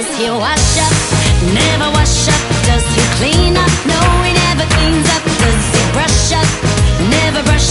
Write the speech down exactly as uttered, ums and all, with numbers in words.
Does he wash up? Never wash up. Does he clean up? No, he never cleans up. Does he brush up? Never brush